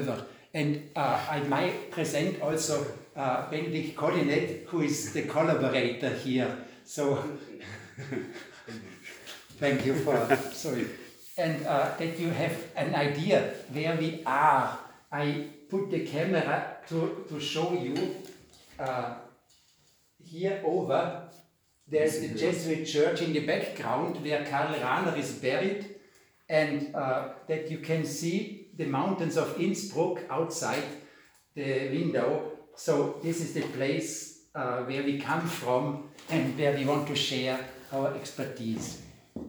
further. And I might present also Benedict Collinet, who is the collaborator here. So, thank you for, sorry. And that you have an idea where we are. I put the camera to show you here over. There's the Jesuit church in the background where Karl Rahner is buried, and that you can see the mountains of Innsbruck outside the window. So this is the place where we come from and where we want to share our expertise.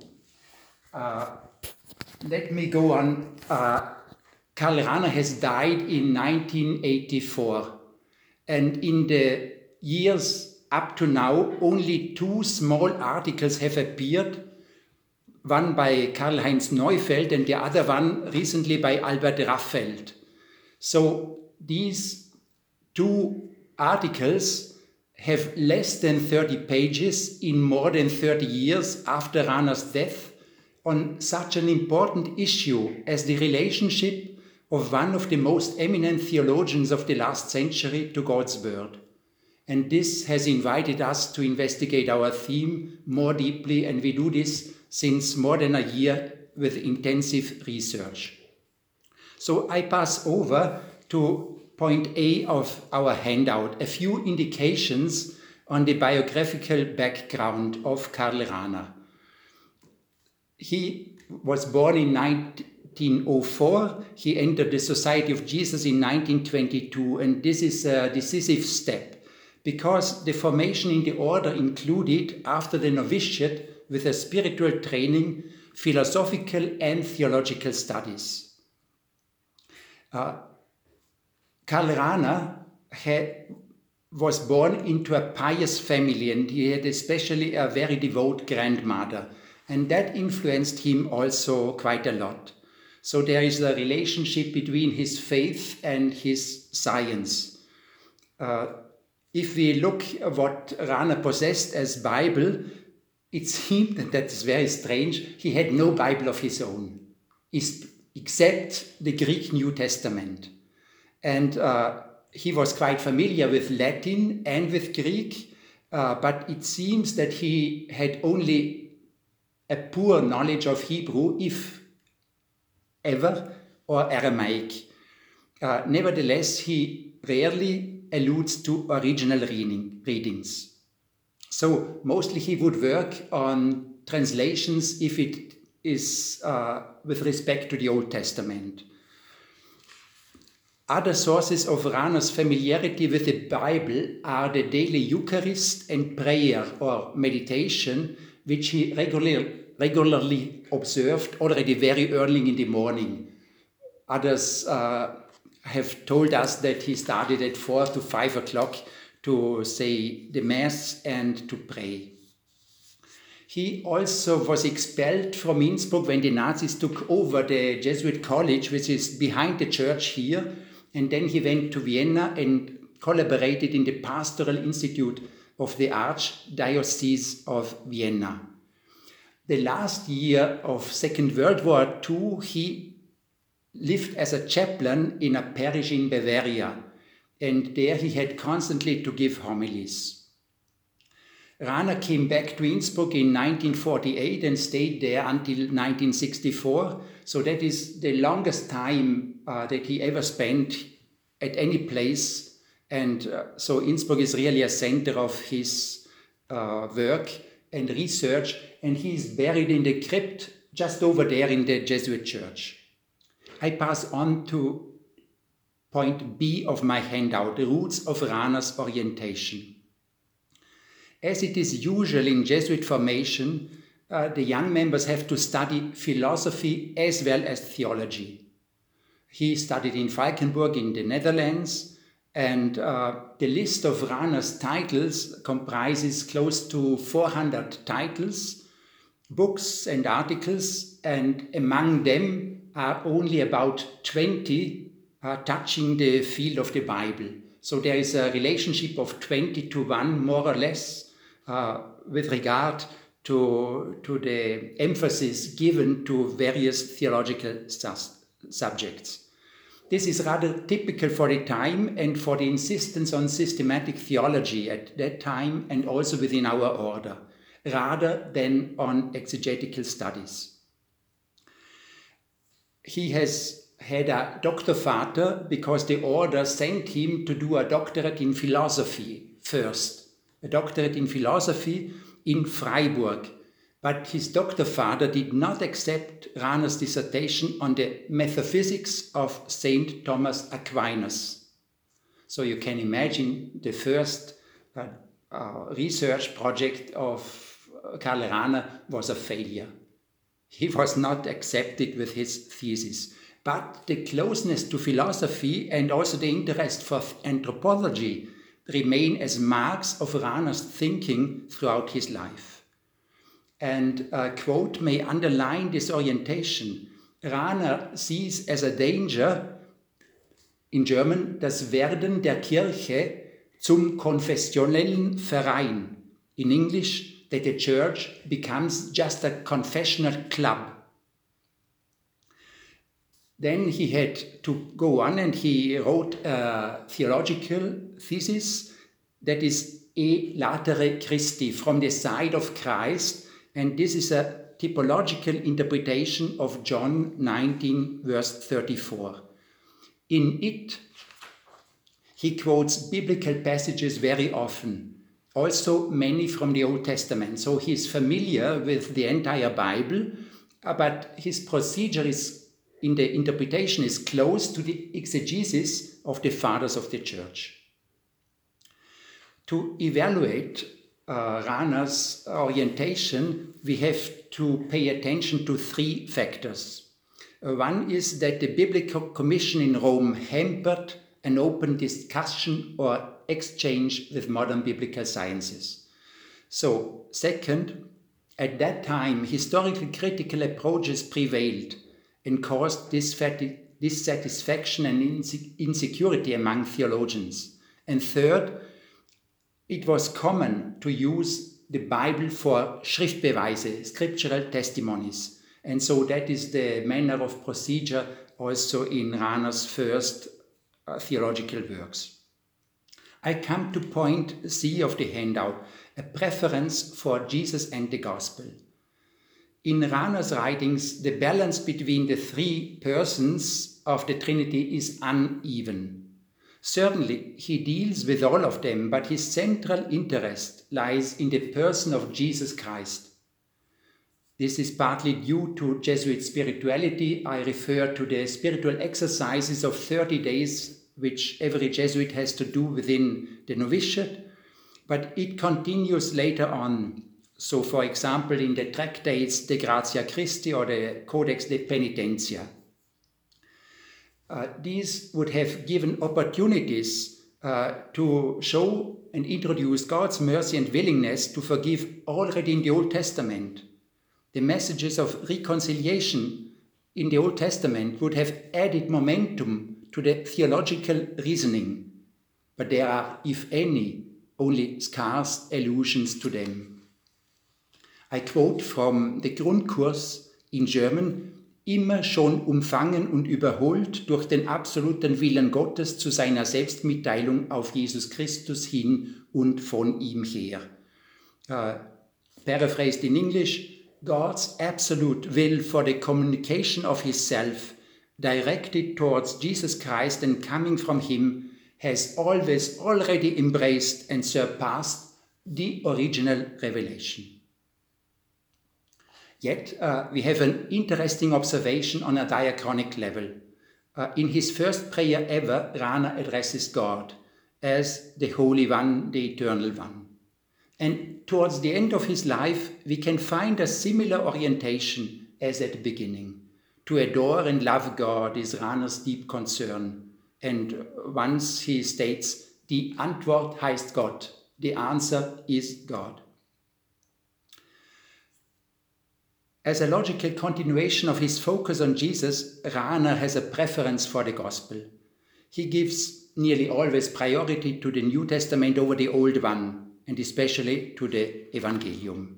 Let me go on. Karl Rahner has died in 1984, and in the years up to now, only 2 small articles have appeared, one by Karl-Heinz Neufeld and the other one recently by Albert Raffeld. So these 2 articles have less than 30 pages in more than 30 years after Rahner's death on such an important issue as the relationship of one of the most eminent theologians of the last century to God's Word. And this has invited us to investigate our theme more deeply, and we do this since more than a year with intensive research. So I pass over to point A of our handout, a few indications on the biographical background of Karl Rahner. He was born in 1904. He entered the Society of Jesus in 1922, and this is a decisive step, because the formation in the order included, after the novitiate, with a spiritual training, philosophical and theological studies. Karl Rahner was born into a pious family, and he had especially a very devout grandmother, and that influenced him also quite a lot. So there is a relationship between his faith and his science. If we look at what Rahner possessed as Bible, it seemed, and that's very strange, he had no Bible of his own, except the Greek New Testament. And he was quite familiar with Latin and with Greek, but it seems that he had only a poor knowledge of Hebrew, if ever, or Aramaic. Nevertheless, he rarely alludes to original readings. So mostly he would work on translations if it is with respect to the Old Testament. Other sources of Rahner's familiarity with the Bible are the daily Eucharist and prayer or meditation, which he regularly observed already very early in the morning. Others have told us that he started at 4 to 5 o'clock to say the Mass and to pray. He also was expelled from Innsbruck when the Nazis took over the Jesuit college, which is behind the church here, and then he went to Vienna and collaborated in the Pastoral Institute of the Archdiocese of Vienna. The last year of Second World War II, he lived as a chaplain in a parish in Bavaria, and there he had constantly to give homilies. Rahner came back to Innsbruck in 1948 and stayed there until 1964, so that is the longest time that he ever spent at any place, and so Innsbruck is really a center of his work and research, and he is buried in the crypt just over there in the Jesuit church. I pass on to point B of my handout, the roots of Rahner's orientation. As it is usual in Jesuit formation, the young members have to study philosophy as well as theology. He studied in Valkenburg in the Netherlands, and the list of Rahner's titles comprises close to 400 titles, books and articles, and among them are only about 20 touching the field of the Bible. So there is a relationship of 20 to 1, more or less, with regard to the emphasis given to various theological subjects. This is rather typical for the time and for the insistence on systematic theology at that time and also within our order, rather than on exegetical studies. He has had a Doktorvater because the order sent him to do a doctorate in philosophy first, a doctorate in philosophy in Freiburg. But his Doktorvater did not accept Rahner's dissertation on the metaphysics of Saint Thomas Aquinas. So you can imagine the first research project of Karl Rahner was a failure. He was not accepted with his thesis. But the closeness to philosophy and also the interest for anthropology remain as marks of Rahner's thinking throughout his life. And a quote may underline this orientation. Rahner sees as a danger, in German, das Werden der Kirche zum konfessionellen Verein. In English, that the church becomes just a confessional club. Then he had to go on and he wrote a theological thesis that is E Latere Christi, from the side of Christ. And this is a typological interpretation of John 19, verse 34. In it, he quotes biblical passages very often, also many from the Old Testament. So he is familiar with the entire Bible, but his procedure in the interpretation is close to the exegesis of the fathers of the church. To evaluate Rahner's orientation, we have to pay attention to three factors. One is that the Biblical Commission in Rome hampered an open discussion or exchange with modern biblical sciences. So, second, at that time, historically critical approaches prevailed and caused dissatisfaction and insecurity among theologians. And third, it was common to use the Bible for Schriftbeweise, scriptural testimonies. And so that is the manner of procedure also in Rahner's first theological works. I come to point C of the handout, a preference for Jesus and the Gospel. In Rahner's writings, the balance between the three persons of the Trinity is uneven. Certainly, he deals with all of them, but his central interest lies in the person of Jesus Christ. This is partly due to Jesuit spirituality. I refer to the spiritual exercises of 30 days, which every Jesuit has to do within the novitiate, but it continues later on. So, for example, in the tractates De Gratia Christi or the Codex de Penitentia. These would have given opportunities to show and introduce God's mercy and willingness to forgive already in the Old Testament. The messages of reconciliation in the Old Testament would have added momentum to the theological reasoning, but there are, if any, only scarce allusions to them. I quote from the Grundkurs in German: immer schon umfangen und überholt durch den absoluten Willen Gottes zu seiner Selbstmitteilung auf Jesus Christus hin und von ihm her. Paraphrased in English, God's absolute will for the communication of his self, directed towards Jesus Christ and coming from him, has always already embraced and surpassed the original revelation. Yet, we have an interesting observation on a diachronic level. In his first prayer ever, Rahner addresses God as the Holy One, the Eternal One. And towards the end of his life, we can find a similar orientation as at the beginning. To adore and love God is Rahner's deep concern. And once he states, die Antwort heißt Gott, the answer is God. As a logical continuation of his focus on Jesus, Rahner has a preference for the Gospel. He gives nearly always priority to the New Testament over the Old one, and especially to the Evangelium.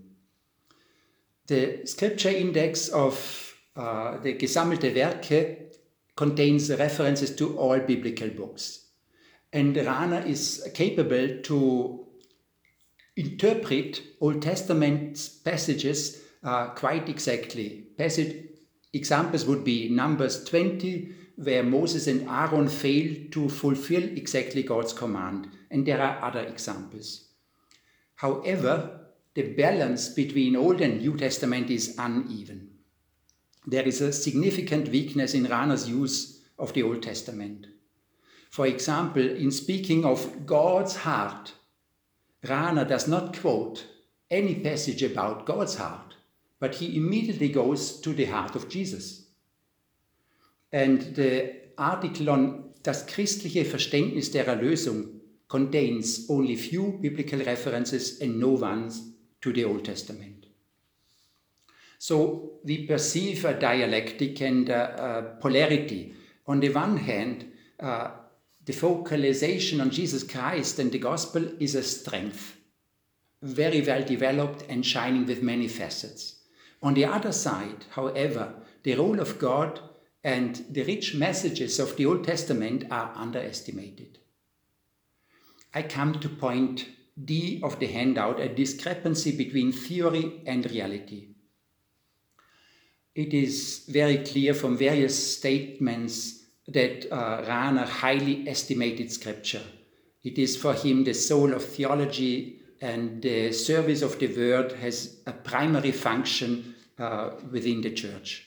The scripture index of the Gesammelte Werke contains references to all biblical books. And Rana is capable to interpret Old Testament passages quite exactly. Examples would be Numbers 20, where Moses and Aaron failed to fulfill exactly God's command. And there are other examples. However, the balance between Old and New Testament is uneven. There is a significant weakness in Rana's use of the Old Testament. For example, in speaking of God's heart, Rana does not quote any passage about God's heart, but he immediately goes to the heart of Jesus. And the article on Das christliche Verständnis der Erlösung contains only few biblical references and no ones to the Old Testament. So we perceive a dialectic and a polarity. On the one hand, the focalization on Jesus Christ and the gospel is a strength, very well developed and shining with many facets. On the other side, however, the role of God and the rich messages of the Old Testament are underestimated. I come to point D of the handout, a discrepancy between theory and reality. It is very clear from various statements that Rana highly estimated Scripture. It is for him the soul of theology, and the service of the word has a primary function within the church.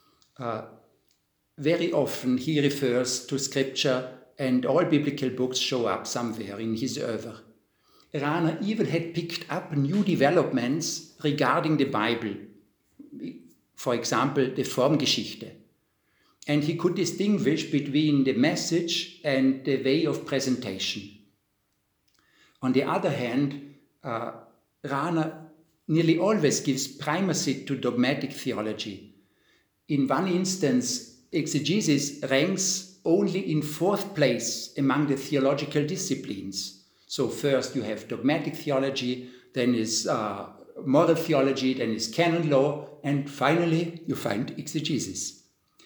Very often he refers to Scripture, and all biblical books show up somewhere in his oeuvre. Rana even had picked up new developments regarding the Bible, for example, the Formgeschichte. And he could distinguish between the message and the way of presentation. On the other hand, Rana nearly always gives primacy to dogmatic theology. In one instance, exegesis ranks only in fourth place among the theological disciplines. So first you have dogmatic theology, then is moral theology, then is canon law, and finally you find exegesis.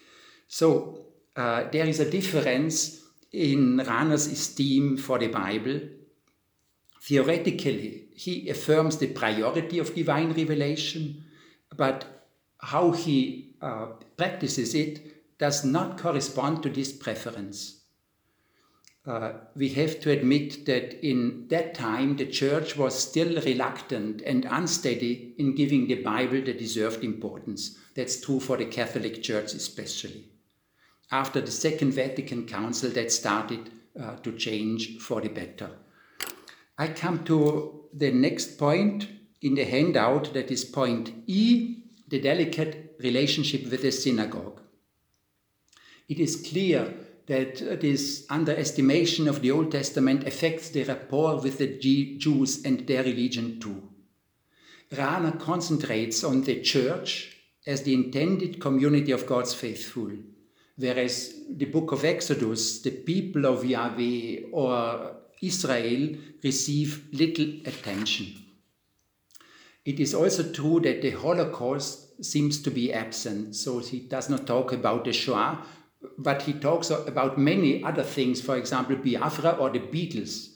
So there is a difference in Rana's esteem for the Bible. Theoretically, he affirms the priority of divine revelation, but how he practices it does not correspond to this preference. We have to admit that in that time the church was still reluctant and unsteady in giving the Bible the deserved importance. That's true for the Catholic Church especially. After the Second Vatican Council, that started to change for the better. I come to the next point in the handout, that is point E, the delicate relationship with the synagogue. It is clear that this underestimation of the Old Testament affects the rapport with the Jews and their religion too. Rana concentrates on the church as the intended community of God's faithful, whereas the book of Exodus, the people of Yahweh or Israel receive little attention. It is also true that the Holocaust seems to be absent, so he does not talk about the Shoah, but he talks about many other things, for example, Biafra or the Beatles.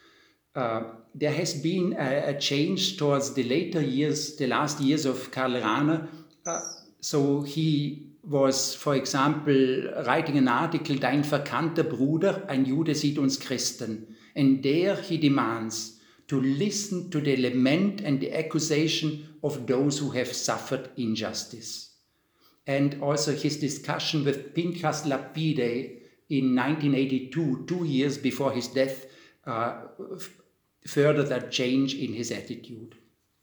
There has been a change towards the later years, the last years of Karl Rahner. So he was, for example, writing an article, Dein verkannter Bruder, ein Jude sieht uns Christen. And there he demands to listen to the lament and the accusation of those who have suffered injustice. And also his discussion with Pinchas Lapide in 1982, 2 years before his death, furthered a change in his attitude.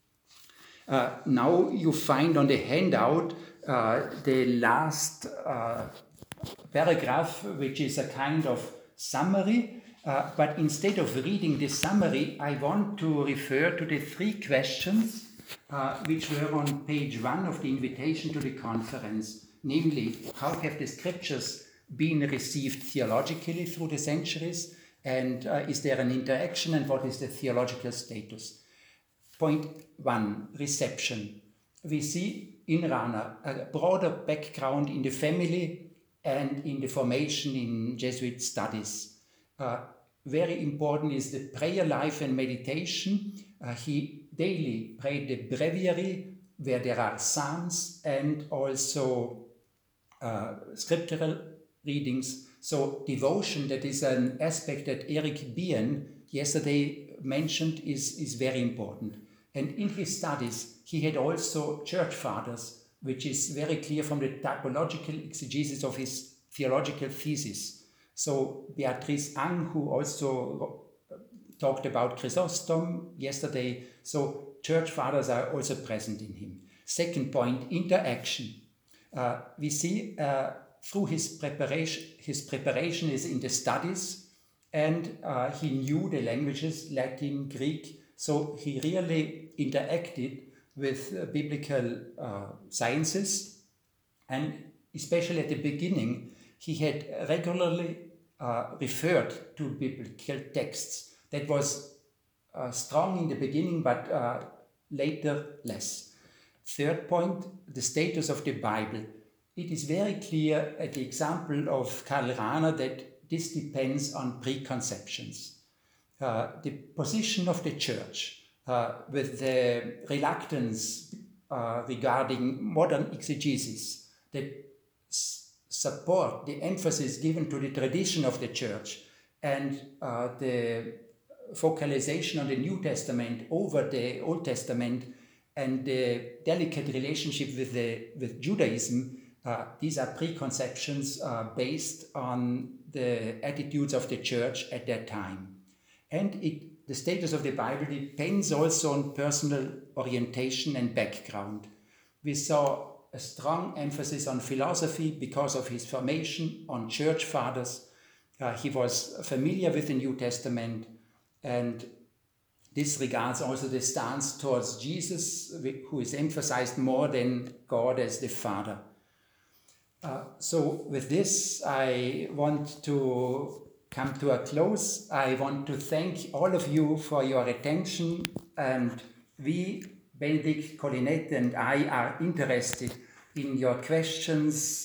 Now you find on the handout the last paragraph, which is a kind of summary, but instead of reading the summary, I want to refer to the 3 questions which were on page 1 of the invitation to the conference, namely, how have the scriptures been received theologically through the centuries, and is there an interaction, and what is the theological status? Point 1, reception. We see in Rana a broader background in the family and in the formation in Jesuit studies. Very important is the prayer life and meditation. He daily prayed the breviary, where there are psalms and also scriptural readings. So devotion, that is an aspect that Eric Bien yesterday mentioned, is very important. And in his studies, he had also church fathers, which is very clear from the typological exegesis of his theological thesis. So Beatrice Ang, who also talked about Chrysostom yesterday, so church fathers are also present in him. Second point, interaction. We see through his preparation is in the studies, and he knew the languages, Latin, Greek, so he really interacted with biblical sciences, and especially at the beginning, he had regularly referred to biblical texts. That was strong in the beginning, but later less. Third point, the status of the Bible. It is very clear at the example of Karl Rahner that this depends on preconceptions. The position of the church with the reluctance regarding modern exegesis that support the emphasis given to the tradition of the church and the focalization on the New Testament over the Old Testament and the delicate relationship with Judaism, these are preconceptions based on the attitudes of the church at that time. And the status of the Bible depends also on personal orientation and background. We saw a strong emphasis on philosophy because of his formation, on church fathers. He was familiar with the New Testament, and this regards also the stance towards Jesus, who is emphasized more than God as the Father. So with this, I want to come to a close. I want to thank all of you for your attention, and we, Benedict Collinet and I, are interested in your questions